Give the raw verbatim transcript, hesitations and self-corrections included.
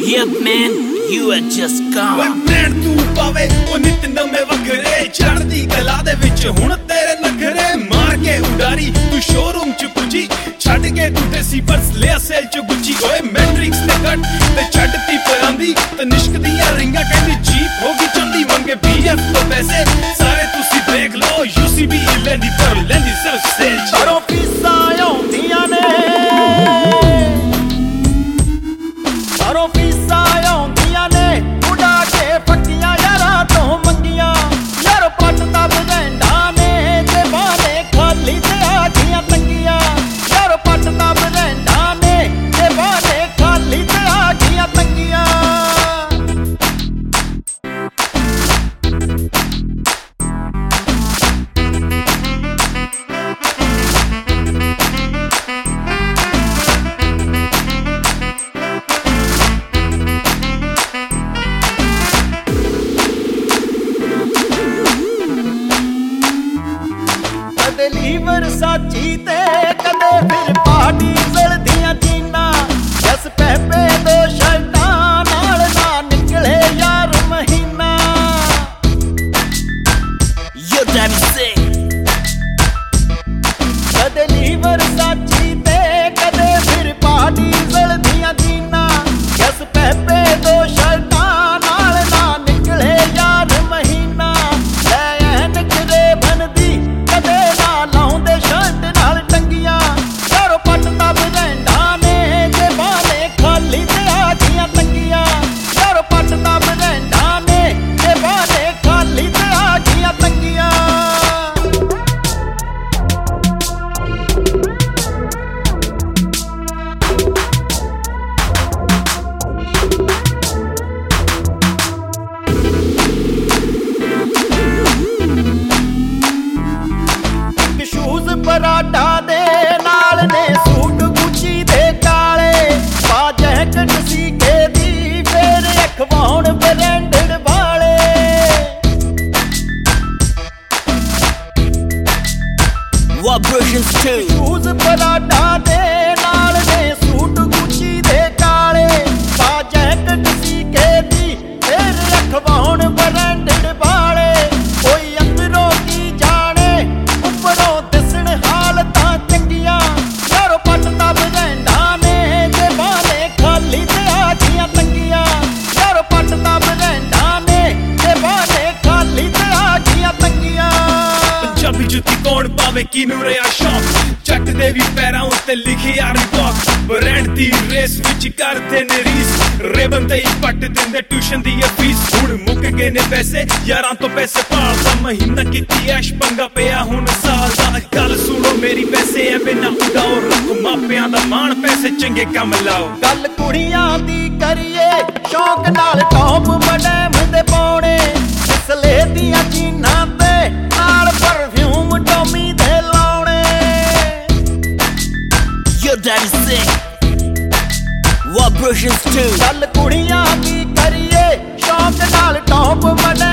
Yep man, you are just gone. When brand तू पावे ओ नित नਵੇਂ वखरे चढ़दी गला दे विच हुण तेरे नखरे मार के उडारी तू शोरूम च पुजी छड़ के तू देसी पर्स ले सेल च गुची ओए मैट्रिक्स ते कट ते छड़ती परांदी ते निश्क दियां रिंगा कहंदी जीप होगी चंदी मंगे बीएफ तो पैसे सारे तुसी देख लो यूसीबी लेंदी पर लेंदी सिर्फ सेल चारों फीसां आउंदियां ने चारों फीसां आउंदियां ने उड़ा के फक्कियां यारां तो मंगियां यार पट तब रैंडा ने ते बाले खाली ते आखियां तंगियां यार पट तब रैंडा ने ते बाले खाली ते आखियां तंगियां लीवर साची ते कदे फिर पार्टी जलदियां जीना दस पैपे दो शर्टां नाल ना निकले यार महीना You drive me sick. कदे लीवर साची ते कदे फिर पार्टी जलदियां जीना दस पैपे दो शर्टां नाल ना निकले यार महीना ले ऐनक रे बनदी कदे ना लाउंदे शर्ट नाल टंगियां यारो पट तब रैंडा ने जे बाले खाली ते आखियां तंगियां यारो पट तब रैंडा ने जे बाले खाली ते आखियां तंगियां शूज पराठा दे नाल ने सूट गुची दे काले पा जैकेट सीके दी फिर अखवाउण ब्रांडेड वाले What versions too? Shoes paratha दे नाल ने सूट गुची दे काले पा जैकेट सीके दी फिर अखवाउण ब्रांडेड वाले कोई अंदरों की जाने उपरों दिसण हालतां चंगियां यारो पट तब रैंडा ने जे बाले खाली ते आखियां तंगियां यारो पट तब रैंडा ने जे बाले खाली ते आखियां तंगियां पंजाबी जुत्ती कौन पावे किनू रिया शौक जट दे भी पैरां उत्ते लिखी यार बॉक ब्रांड दी रेस विच करदे ने रीस रेबन ते ही पट दिंदे ट्यूशन दी फीस हुण मुक गए ने पैसे यारां तो पैसे पालदा महीना कीती ऐश पंगा पिया हुण साल दा गल सुनो मेरी पैसे एवें ना उडाओ रखो मापियां दा मान पैसे चंगे काम लाओ गल कुड़ियां दी करिए शौक नाल टॉप मडैम दे पाउणे इसले दियां जीनां ते नाल परफ्यूम टॉमी दे लाउणे You drive me sick. What versions too? गल कुड़ियां दी करिए शौक नाल टॉप मडैम